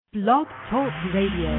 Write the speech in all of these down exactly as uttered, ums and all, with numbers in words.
Blog Talk Radio.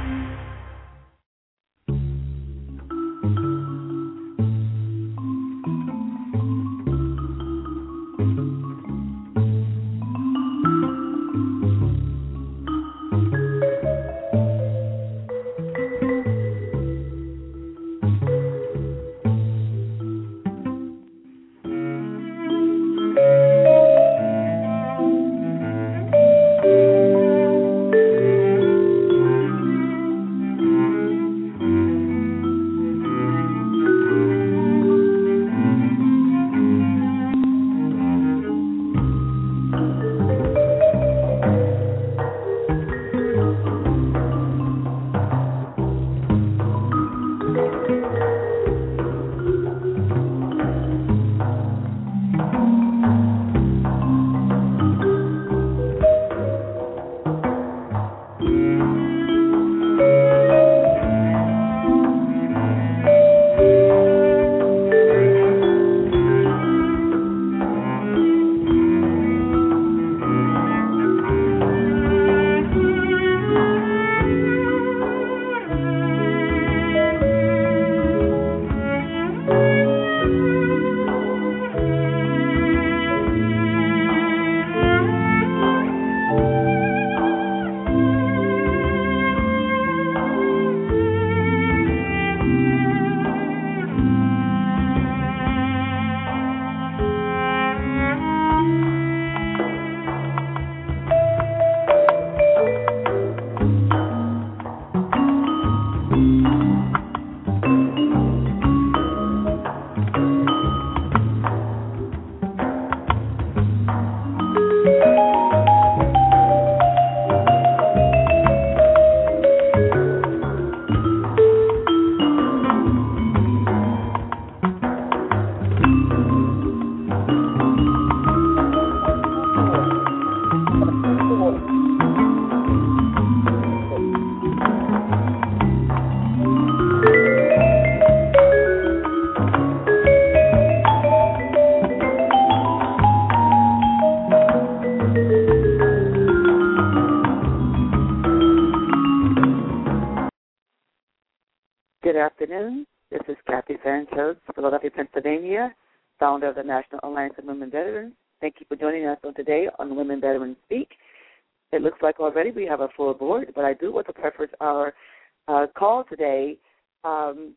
Good afternoon. This is Kathy Sanchez, Philadelphia, Pennsylvania, founder of the National Alliance of Women Veterans. Thank you for joining us on today on Women Veterans Speak. It looks like already we have a full board, but I do want to preface our uh, call today um,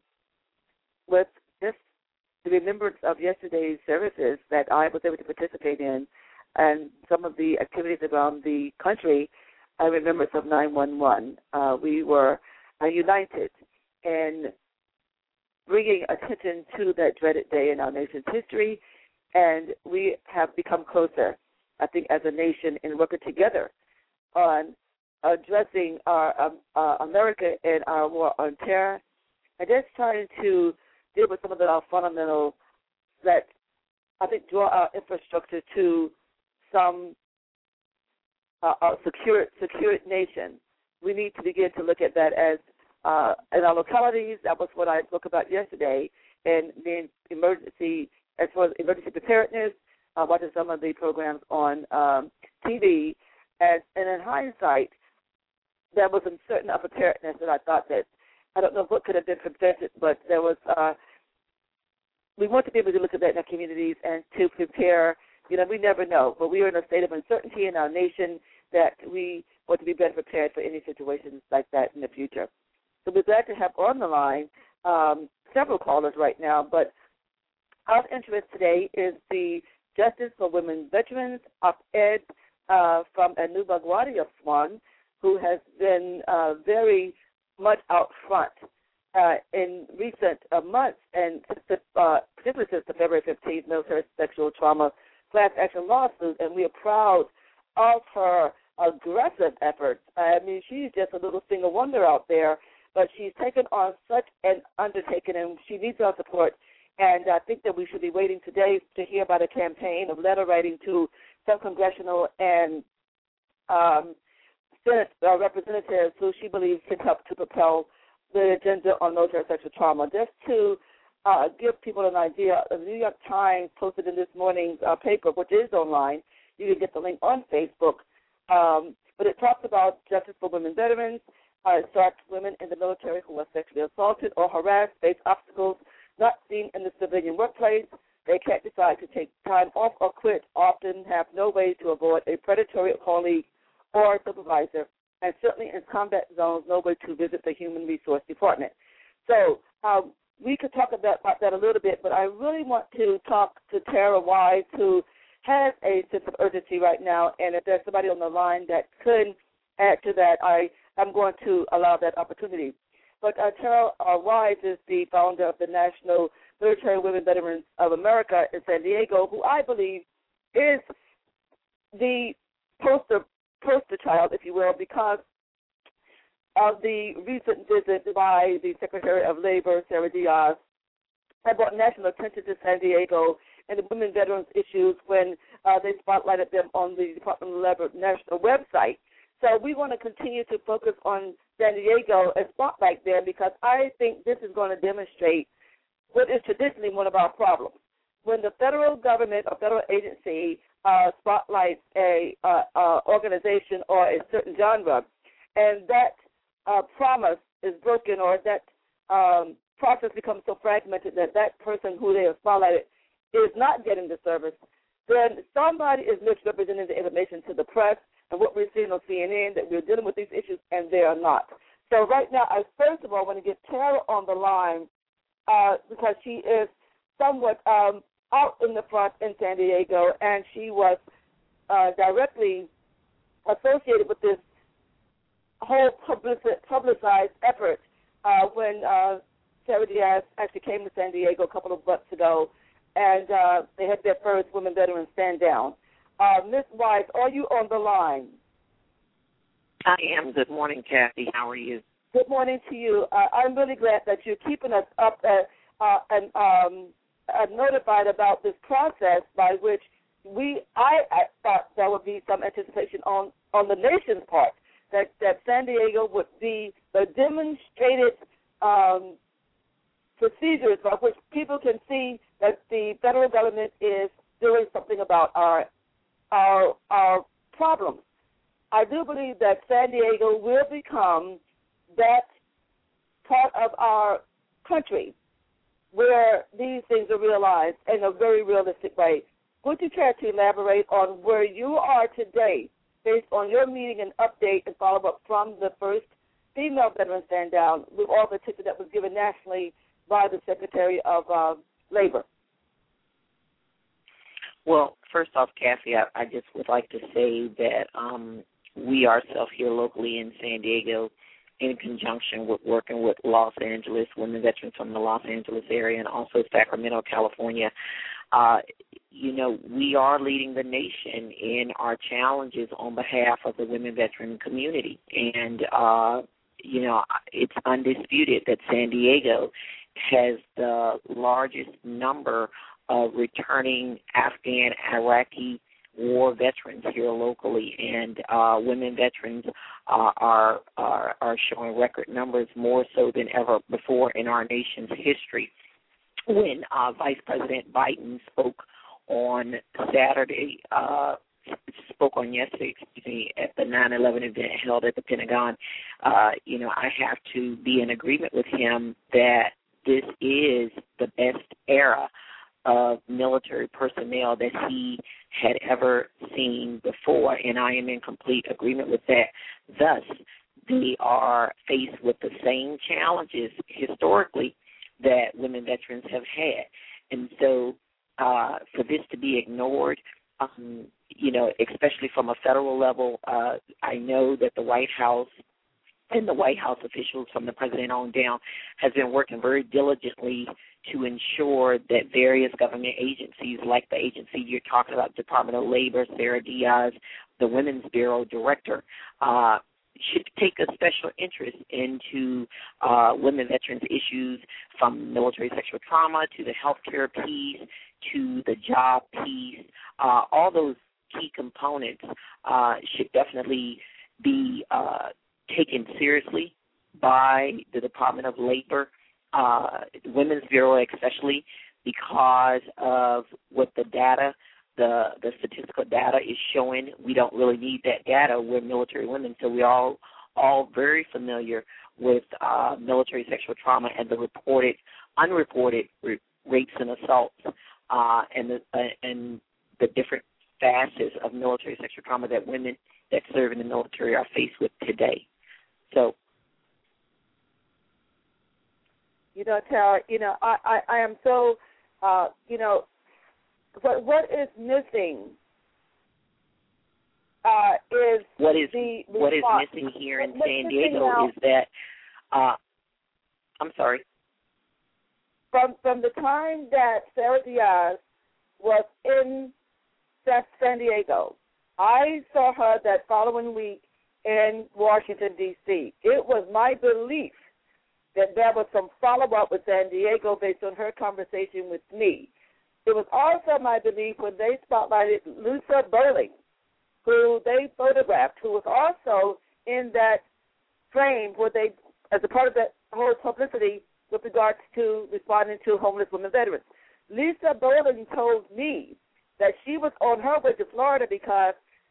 with just the remembrance of yesterday's services that I was able to participate in and some of the activities around the country in remembrance of nine one one. Uh, we were uh, united and bringing attention to that dreaded day in our nation's history, and we have become closer, I think, as a nation in working together on addressing our um, uh, America and our war on terror, and just trying to deal with some of the uh, fundamentals that I think draw our infrastructure to some uh, uh, secure, secure nation. We need to begin to look at that as Uh, in our localities. That was what I spoke about yesterday, and then emergency, as far as emergency preparedness, uh, watching some of the programs on um, T V, and, and in hindsight, there was a certain of preparedness that I thought that, I don't know what could have been prevented, but there was, uh, we want to be able to look at that in our communities and to prepare. You know, we never know, but we are in a state of uncertainty in our nation that we want to be better prepared for any situations like that in the future. So we're glad to have on the line um, several callers right now, but of interest today is the Justice for Women Veterans op-ed uh, from Anu Bagwadi of Swan, who has been uh, very much out front uh, in recent uh, months, and since the, uh, particularly since the February fifteenth military sexual trauma class action lawsuit, and we are proud of her aggressive efforts. I mean, she's just a little single wonder out there, but she's taken on such an undertaking, and she needs our support. And I think that we should be waiting today to hear about a campaign of letter writing to some congressional and um, Senate uh, representatives who she believes can help to propel the agenda on military sexual trauma. Just to uh, give people an idea, the New York Times posted in this morning's uh, paper, which is online. You can get the link on Facebook. Um, but it talks about justice for women veterans. Uh, it starts women in the military who are sexually assaulted or harassed, face obstacles not seen in the civilian workplace. They can't decide to take time off or quit, often have no way to avoid a predatory colleague or supervisor, and certainly in combat zones, no way to visit the Human Resource Department. So um, we could talk about, about that a little bit, but I really want to talk to Tara Wise, who has a sense of urgency right now, and if there's somebody on the line that could add to that, I I'm going to allow that opportunity. But uh, Tara uh, Wise is the founder of the National Military Women Veterans of America in San Diego, who I believe is the poster, poster child, if you will, because of the recent visit by the Secretary of Labor, Sarah Diaz, that brought national attention to San Diego and the women veterans issues when uh, they spotlighted them on the Department of Labor national website. So we want to continue to focus on San Diego and spotlight them because I think this is going to demonstrate what is traditionally one of our problems. When the federal government or federal agency uh, spotlights a uh, uh, organization or a certain genre, and that uh, promise is broken or that um, process becomes so fragmented that that person who they have spotlighted is not getting the service, then somebody is misrepresenting the information to the press and what we're seeing on C N N, that we're dealing with these issues, and they are not. So right now, I first of all want to get Tara on the line uh, because she is somewhat um, out in the front in San Diego, and she was uh, directly associated with this whole publicized effort uh, when uh, Sarah Diaz actually came to San Diego a couple of months ago, and uh, they had their first women veterans stand down. Uh, Miz Wise, are you on the line? I am. Good morning, Kathy. How are you? Good morning to you. Uh, I'm really glad that you're keeping us up uh, uh, and um, uh, notified about this process by which we, I, I thought there would be some anticipation on, on the nation's part that, that San Diego would be the demonstrated um, procedures by which people can see that the federal government is doing something about our our our problems. I do believe that San Diego will become that part of our country where these things are realized in a very realistic way. Would you care to elaborate on where you are today based on your meeting and update and follow-up from the first female veteran stand down with all the attention that was given nationally by the Secretary of uh, Labor? Well, first off, Kathy, I, I just would like to say that um, we ourselves here locally in San Diego, in conjunction with working with Los Angeles, women veterans from the Los Angeles area, and also Sacramento, California, uh, you know, we are leading the nation in our challenges on behalf of the women veteran community. And, uh, you know, it's undisputed that San Diego has the largest number of returning Afghan, Iraqi war veterans here locally, and uh, women veterans uh, are, are are showing record numbers, more so than ever before in our nation's history. When uh, Vice President Biden spoke on Saturday, uh, spoke on yesterday, excuse me, at the nine eleven event held at the Pentagon, uh, you know, I have to be in agreement with him that this is the best era of military personnel that he had ever seen before, and I am in complete agreement with that. Thus, they are faced with the same challenges historically that women veterans have had. And so uh, for this to be ignored, um, you know, especially from a federal level, uh, I know that the White House and the White House officials from the president on down has been working very diligently to ensure that various government agencies, like the agency you're talking about, Department of Labor, Sarah Diaz, the Women's Bureau Director, uh, should take a special interest into uh, women veterans issues, from military sexual trauma to the healthcare piece to the job piece. Uh, all those key components uh, should definitely be uh, taken seriously by the Department of Labor, uh, Women's Bureau especially, because of what the data the the statistical data is showing we don't really need that data. We're military women, so we're all all very familiar with uh, military sexual trauma and the reported, unreported r- rapes and assaults, uh, and the uh, and the different facets of military sexual trauma that women that serve in the military are faced with today. So, you know, Tara, you know, I, I, I am so, uh, you know, what what is missing uh, is what is the what is response. missing here in What's San missing Diego now, is that, uh, I'm sorry. From from the time that Sarah Diaz was in San Diego, I saw her that following week in Washington, D C It was my belief that there was some follow-up with San Diego based on her conversation with me. It was also my belief when they spotlighted Lisa Burling, who they photographed, who was also in that frame where they, as a part of that whole publicity with regards to responding to homeless women veterans. Lisa Burling told me that she was on her way to Florida because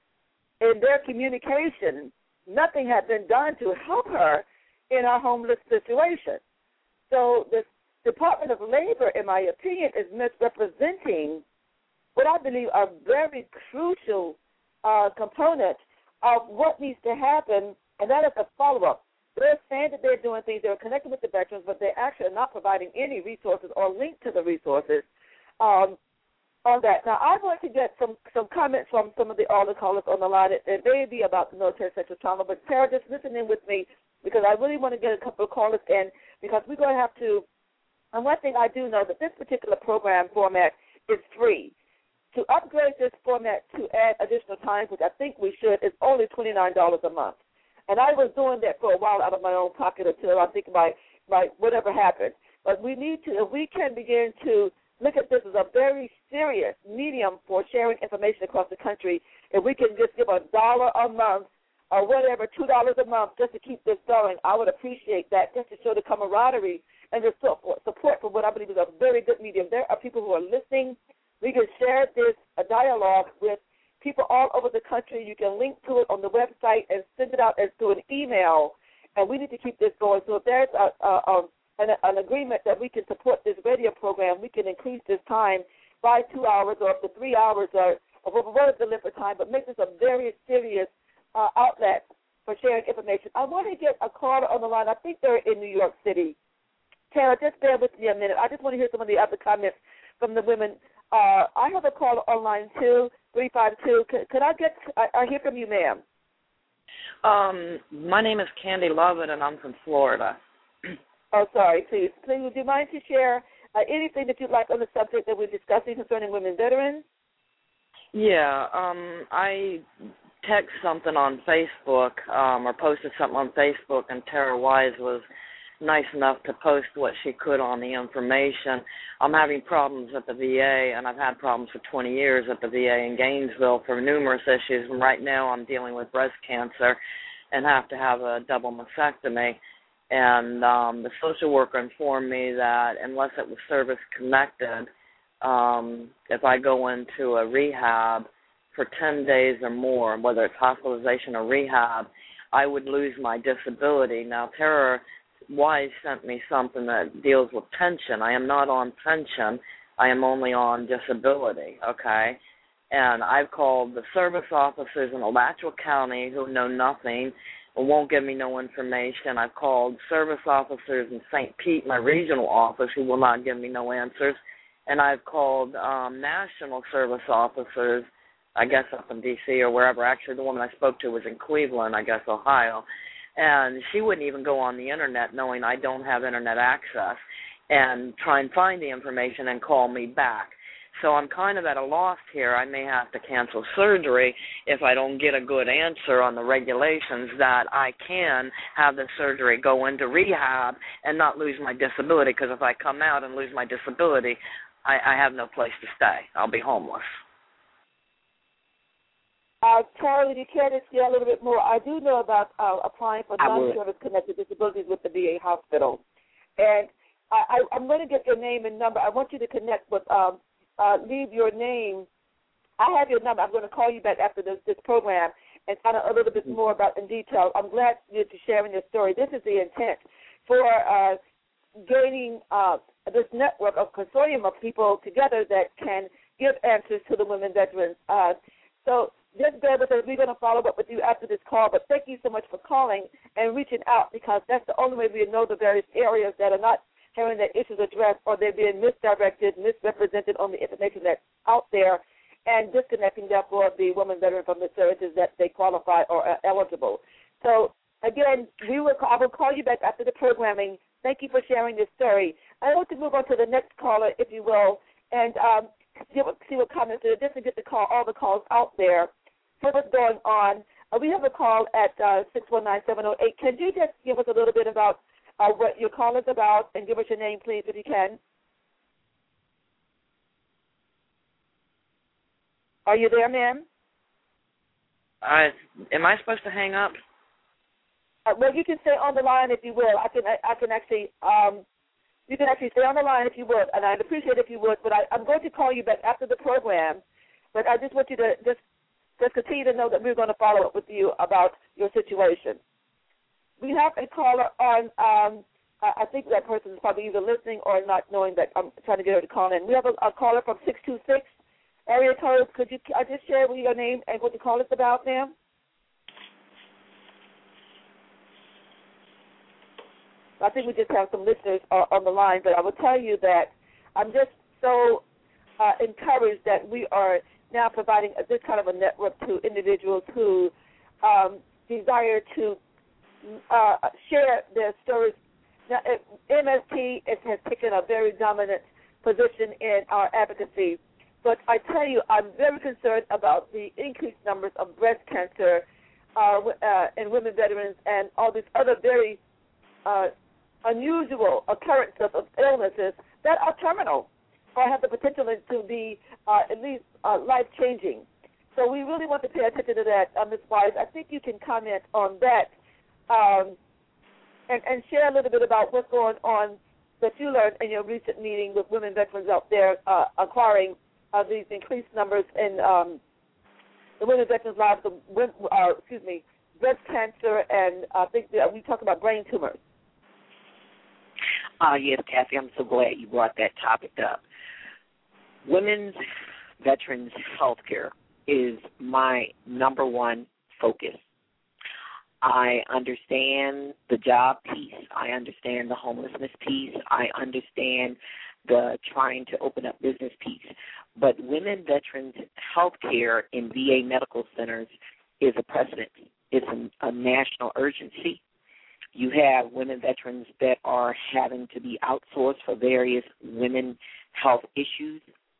in their communication, nothing had been done to help her in her homeless situation. So the Department of Labor, in my opinion, is misrepresenting what I believe are very crucial uh, components of what needs to happen, and that is a follow-up. They're saying that they're doing things, they're connecting with the veterans, but they're actually not providing any resources or link to the resources um, on that. Now, I want to get some, some comments from some of the older callers on the line. It, it may be about the military sexual trauma, but Sarah, just listen in with me because I really want to get a couple of callers in because we're going to have to, and one thing I do know that this particular program format is free. To upgrade this format to add additional time, which I think we should, is only twenty-nine dollars a month. And I was doing that for a while out of my own pocket until I think my, my whatever happened. But we need to, if we can begin to look at this as a very serious medium for sharing information across the country, if we can just give a dollar a month or whatever, two dollars a month just to keep this going, I would appreciate that just to show the camaraderie and the support, support for what I believe is a very good medium. There are people who are listening. We can share this a dialogue with people all over the country. You can link to it on the website and send it out as to an email, and we need to keep this going. So if there's a, a, a, an, an agreement that we can support this radio program, we can increase this time by two hours or up to three hours or, or what is the limit of time, but make this a very serious uh, outlet for sharing information. I want to get a caller on the line. I think they're in New York City. Tara, just bear with me a minute. I just want to hear some of the other comments from the women. Uh, I have a caller on line two, three five two. Could, could I get, I, I hear from you, ma'am. Um, my name is Candy Lovett, and I'm from Florida. Oh, sorry, please. Please, would you mind to share uh, anything that you'd like on the subject that we're discussing concerning women veterans? Yeah, um, I text something on Facebook um, or posted something on Facebook, and Tara Wise was nice enough to post what she could on the information. I'm having problems at the V A, and I've had problems for twenty years at the V A in Gainesville for numerous issues, and right now I'm dealing with breast cancer and have to have a double mastectomy. And um, the social worker informed me that unless it was service-connected, um, if I go into a rehab for ten days or more, whether it's hospitalization or rehab, I would lose my disability. Now, Tara Wise sent me something that deals with pension. I am not on pension. I am only on disability, okay? And I've called the service officers in Alachua County who know nothing and won't give me no information. I've called service officers in Saint Pete, my regional office, who will not give me no answers. And I've called um, national service officers, I guess up in D C or wherever. Actually, the woman I spoke to was in Cleveland, I guess, Ohio. And she wouldn't even go on the Internet knowing I don't have Internet access and try and find the information and call me back. So I'm kind of at a loss here. I may have to cancel surgery if I don't get a good answer on the regulations that I can have the surgery, go into rehab, and not lose my disability, because if I come out and lose my disability, I, I have no place to stay. I'll be homeless. Uh, Charlie, you care to share a little bit more? I do know about uh, applying for non-service-connected disabilities with the V A hospital. And I, I, I'm going to get your name and number. I want you to connect with, um, uh, leave your name I have your number. I'm going to call you back after this, this program and find out a little bit more about in detail. I'm glad you're sharing your story. This is the intent for uh, gaining uh, this network of consortium of people together that can give answers to the women veterans. Uh, so just bear with us. We're going to follow up with you after this call, but thank you so much for calling and reaching out, because that's the only way we know the various areas that are not having their issues addressed, or they're being misdirected, misrepresented on the information that's out there, and disconnecting, therefore, the women veteran from the services that they qualify or are eligible. So, again, we will, I will call you back after the programming. Thank you for sharing your story. I want to move on to the next caller, if you will, and um, see what, see what comments there, just to get the call, all the calls out there. So what's going on? Uh, we have a call at uh, six one nine, seven oh eight. Can you just give us a little bit about uh, what your call is about, and give us your name, please, if you can? Are you there, ma'am? I, am I supposed to hang up? Uh, well, you can stay on the line if you will. I can I, I can actually um, you can actually stay on the line if you would, and I'd appreciate it if you would. But I, I'm going to call you back after the program. But I just want you to just just continue to know that we're going to follow up with you about your situation. We have a caller on. Um, I think that person is probably either listening or not knowing that I'm trying to get her to call in. We have a, a caller from six two six. Area code, could you I just share with you your name and what the call is about, ma'am? I think we just have some listeners uh, on the line, but I will tell you that I'm just so uh, encouraged that we are now providing a, this kind of a network to individuals who um, desire to uh, share their stories. Now, M S T is, has taken a very dominant position in our advocacy. But I tell you, I'm very concerned about the increased numbers of breast cancer uh, uh, in women veterans and all these other very uh, unusual occurrences of illnesses that are terminal or have the potential to be uh, at least uh, life-changing. So we really want to pay attention to that, uh, Miz Wise. I think you can comment on that um, and, and share a little bit about what's going on that you learned in your recent meeting with women veterans out there uh, acquiring Uh, these increased numbers in um, the women veterans' lives, of, uh, excuse me, breast cancer, and I think that we talk about brain tumors. Uh, yes, Kathy, I'm so glad you brought that topic up. Women's veterans' health care is my number one focus. I understand the job piece. I understand the homelessness piece. I understand the trying to open up business piece. But women veterans' health care in V A medical centers is a precedent. It's a, a national urgency. You have women veterans that are having to be outsourced for various women health issues.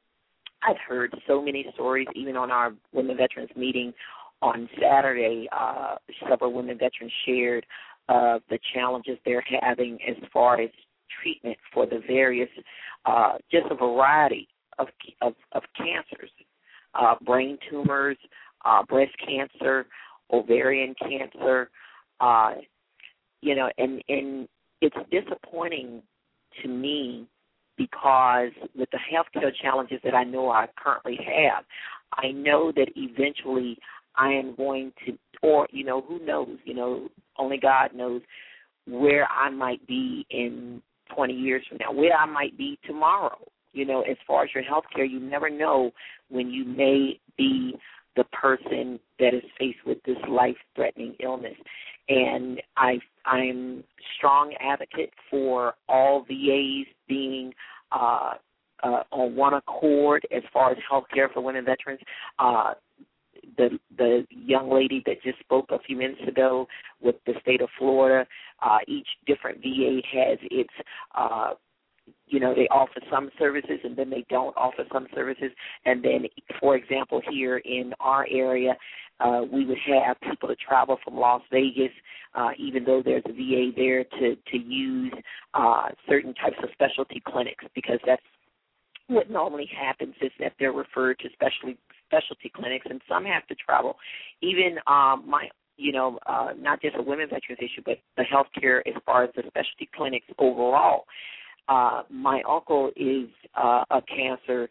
I've heard so many stories, even on our women veterans meeting on Saturday, uh, several women veterans shared uh, the challenges they're having as far as treatment for the various, uh, just a variety of of, of cancers, uh, brain tumors, uh, breast cancer, ovarian cancer, uh, you know, and, and it's disappointing to me because with the healthcare challenges that I know I currently have, I know that eventually I am going to, or, you know, who knows, you know, only God knows where I might be in twenty years from now, where I might be tomorrow. You know, as far as your health care, you never know when you may be the person that is faced with this life-threatening illness. And I, I'm a strong advocate for all V As being uh, uh, on one accord as far as health care for women veterans. Uh, the the young lady that just spoke a few minutes ago with the state of Florida, uh, each different V A has its uh you know, they offer some services and then they don't offer some services. And then, for example, here in our area, uh, we would have people to travel from Las Vegas, uh, even though there's a V A there, to, to use uh, certain types of specialty clinics, because that's what normally happens is that they're referred to specialty, specialty clinics, and some have to travel. Even um, my you know, uh, not just a women veterans issue, but the health care as far as the specialty clinics overall. Uh, my uncle is uh, a cancer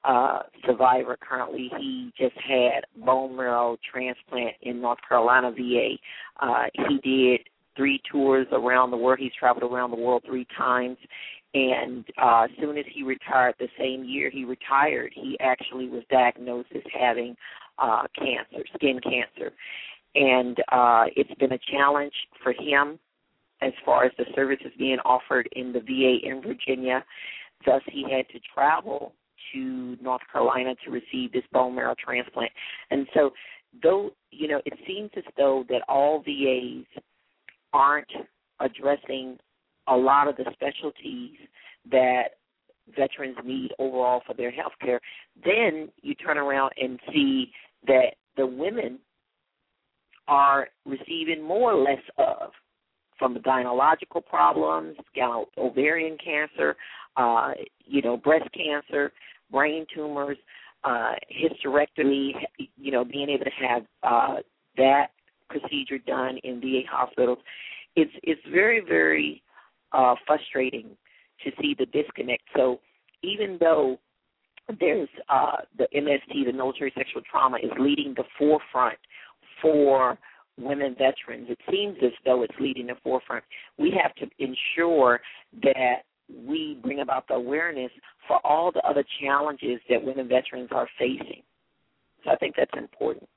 uh, survivor currently. He just had bone marrow transplant in North Carolina V A. Uh, he did three tours around the world. He's traveled around the world three times. And uh, as soon as he retired, the same year he retired, he actually was diagnosed as having uh, cancer, skin cancer. And uh, it's been a challenge for him as far as the services being offered in the V A in Virginia. Thus, he had to travel to North Carolina to receive this bone marrow transplant. And so, though, you know, it seems as though that all V As aren't addressing a lot of the specialties that veterans need overall for their health care, then you turn around and see that the women are receiving more or less of, from the gynecological problems, ovarian cancer, uh, you know, breast cancer, brain tumors, uh, hysterectomy, you know, being able to have uh, that procedure done in V A hospitals. It's it's very, very uh, frustrating to see the disconnect. So even though there's uh, the M S T, the military sexual trauma, is leading the forefront for women veterans, it seems as though it's leading the forefront. We have to ensure that we bring about the awareness for all the other challenges that women veterans are facing. So I think that's important.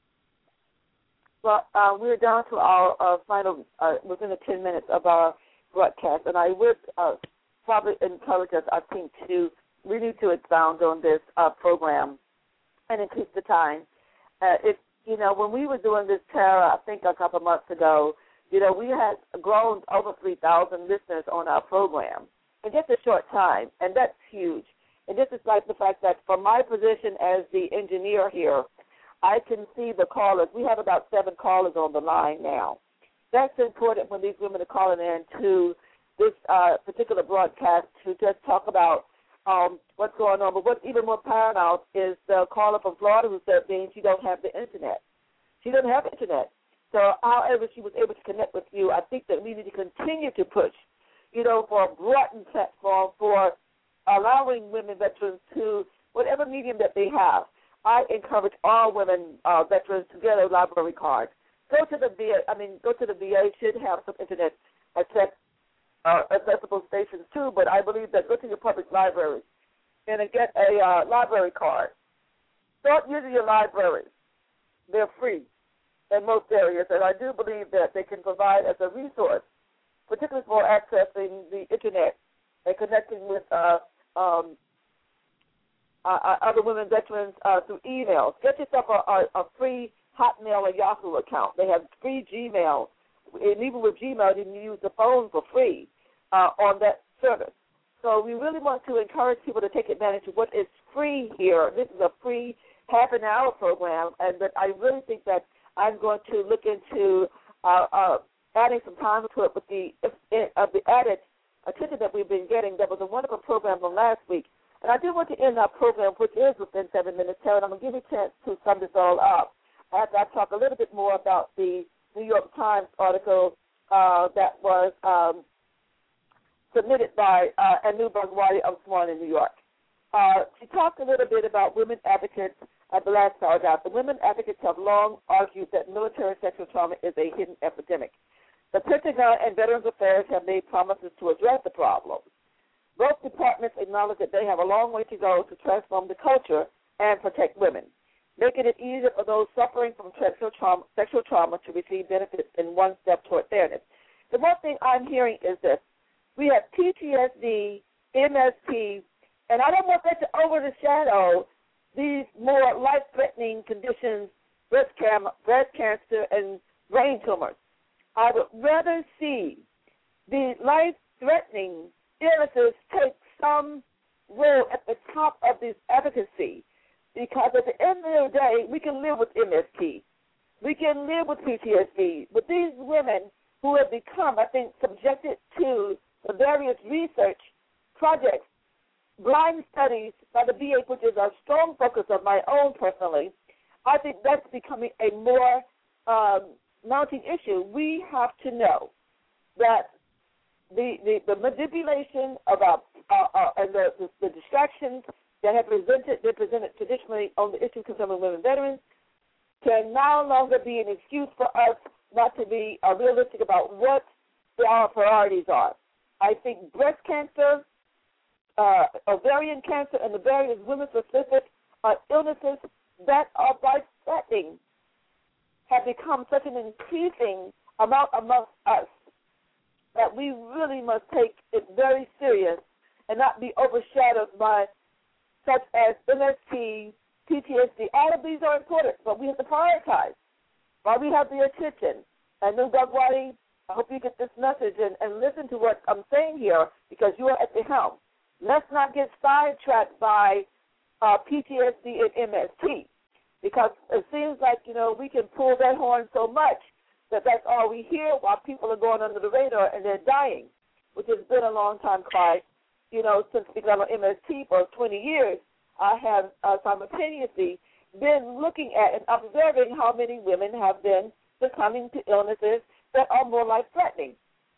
Well, uh, we're down to our uh, final, uh, within the ten minutes of our broadcast, and I would uh, probably encourage us, I think, to really to expound on this uh, program and increase the time. Uh, it, you know, when we were doing this, Tara, I think a couple of months ago, you know, we had grown over three thousand listeners on our program in just a short time, and that's huge. And this is like the fact that from my position as the engineer here, I can see the callers. We have about seven callers on the line now. That's important when these women are calling in to this uh, particular broadcast to just talk about um, what's going on. But what's even more paramount is the caller from Florida who said, Dean, she don't have the Internet. She doesn't have Internet. So however she was able to connect with you, I think that we need to continue to push, you know, for a broadened platform for allowing women veterans to, whatever medium that they have. I encourage all women uh, veterans to get a library card. Go to the V A. I mean, go to the V A. Should have some Internet access, uh, accessible stations too. But I believe that go to your public library and get a uh, library card. Start using your libraries. They're free in most areas, and I do believe that they can provide as a resource, particularly for accessing the Internet and connecting with uh, um, uh, other women veterans uh, through emails. Get yourself a, a, a free Hotmail or Yahoo account. They have free Gmail, and even with Gmail, you can use the phone for free uh, on that service. So we really want to encourage people to take advantage of what is free here. This is a free half an hour program, and but I really think that I'm going to look into uh, uh, adding some time to it with the uh, the added attention that we've been getting. That was a wonderful program from last week. And I do want to end our program, which is within seven minutes, Terry, and I'm going to give you a chance to sum this all up after I talk a little bit more about the New York Times article uh, that was um, submitted by uh, Anu Bhagwati of Swan in New York. Uh, she talked a little bit about women advocates at the last paragraph. The women advocates have long argued that military sexual trauma is a hidden epidemic. The Pentagon and Veterans Affairs have made promises to address the problem. Both departments acknowledge that they have a long way to go to transform the culture and protect women, making it easier for those suffering from sexual trauma, sexual trauma to receive benefits in one step toward fairness. The one thing I'm hearing is this. We have P T S D, M S T, and I don't want that to overshadow these more life-threatening conditions, breast, cam- breast cancer and brain tumors. I would rather see the life-threatening illnesses take some role at the top of this advocacy, because at the end of the day, we can live with M S T. We can live with P T S D. But these women who have become, I think, subjected to the various research projects, blind studies by the V A, which is a strong focus of my own personally, I think that's becoming a more um, mounting issue. We have to know that the, the, the manipulation of our, uh, uh, and the, the, the distractions that have presented, been presented traditionally on the issues concerning women veterans can no longer be an excuse for us not to be uh, realistic about what our priorities are. I think breast cancer, uh, ovarian cancer, and the various women-specific uh, illnesses that are life-threatening have become such an increasing amount amongst us that we really must take it very serious and not be overshadowed by such as M S T, P T S D. All of these are important, but we have to prioritize while we have the attention. And Anu Bhagwati, I hope you get this message and, and listen to what I'm saying here because you are at the helm. Let's not get sidetracked by uh, P T S D and M S T because it seems like, you know, we can pull that horn so much that that's all we hear while people are going under the radar and they're dying, which has been a long time cry. You know, since we got on M S T for twenty years, I have uh, simultaneously been looking at and observing how many women have been succumbing to illnesses that are more life-threatening.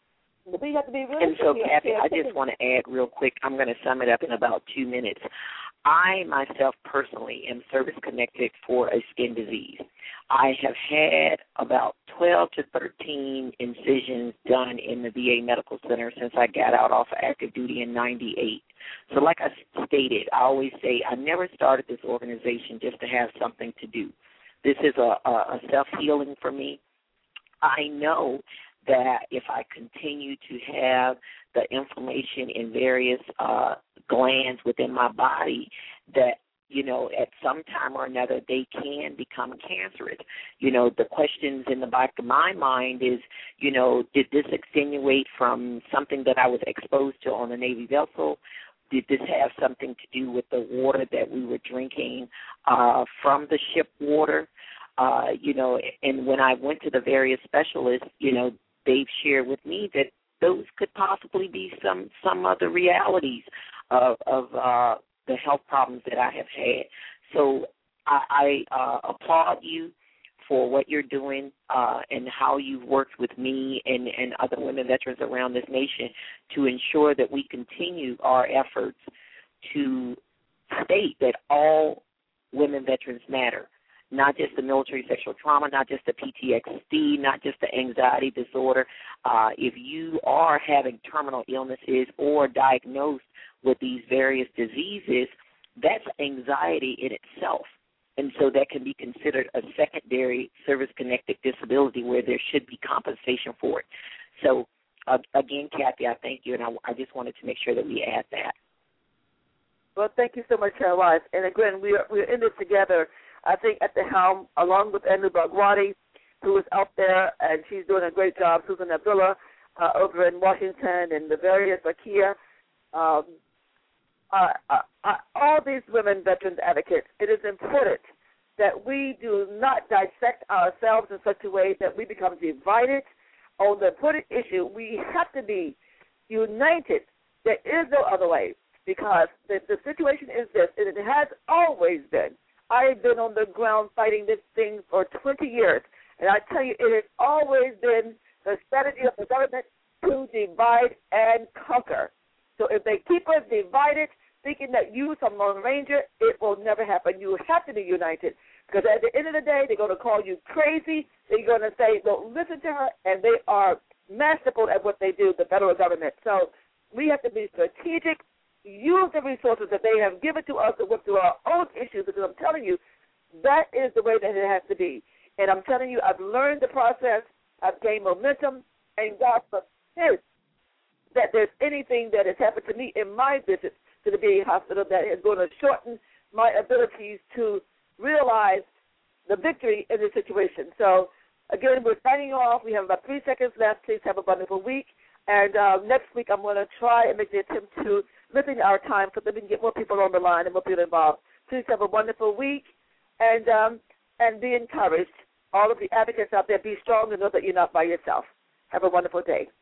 We have to be really And so, Kathy, I just want to add real quick. I'm going to sum it up in about two minutes. I, myself, personally, am service-connected for a skin disease. I have had about twelve to thirteen incisions done in the V A Medical Center since I got out off active duty in ninety-eight. So like I stated, I always say I never started this organization just to have something to do. This is a, a, a self-healing for me. I know that if I continue to have the inflammation in various uh, glands within my body, that, you know, at some time or another they can become cancerous. You know, the questions in the back of my mind is, you know, did this extenuate from something that I was exposed to on a Navy vessel? Did this have something to do with the water that we were drinking uh, from the ship water? Uh, you know, and when I went to the various specialists, you know, they've shared with me that those could possibly be some, some other realities of, of uh, the health problems that I have had. So I, I uh, applaud you for what you're doing uh, and how you've worked with me and, and other women veterans around this nation to ensure that we continue our efforts to state that all women veterans matter. Not just the military sexual trauma, not just the P T S D, not just the anxiety disorder. Uh, if you are having terminal illnesses or diagnosed with these various diseases, that's anxiety in itself. And so that can be considered a secondary service-connected disability where there should be compensation for it. So, uh, again, Kathy, I thank you, and I, I just wanted to make sure that we add that. Well, thank you so much, Caroline. And, again, we are, we are in this together. I think at the helm, along with Anu Bhagwati, who is out there, and she's doing a great job, Susan Abdullah uh, over in Washington, and the various Akia, um, uh, uh, uh, all these women veterans advocates, it is important that we do not dissect ourselves in such a way that we become divided on the important issue. We have to be united. There is no other way because the, the situation is this, and it has always been. I've been on the ground fighting this thing for twenty years, and I tell you, it has always been the strategy of the government to divide and conquer. So if they keep us divided, thinking that you, some Lone Ranger, it will never happen. You have to be united because at the end of the day, they're going to call you crazy. They're going to say, don't listen to her, and they are masterful at what they do, the federal government. So we have to be strategic. Use the resources that they have given to us to work through our own issues, because I'm telling you, that is the way that it has to be. And I'm telling you, I've learned the process, I've gained momentum, and God forbid that there's anything that has happened to me in my visit to the V A hospital that is going to shorten my abilities to realize the victory in this situation. So, again, we're signing off. We have about three seconds left. Please have a wonderful week. And uh, next week I'm going to try and make the attempt to limit our time so that we can get more people on the line and more people involved. Please have a wonderful week and um, and be encouraged. All of the advocates out there, be strong and know that you're not by yourself. Have a wonderful day.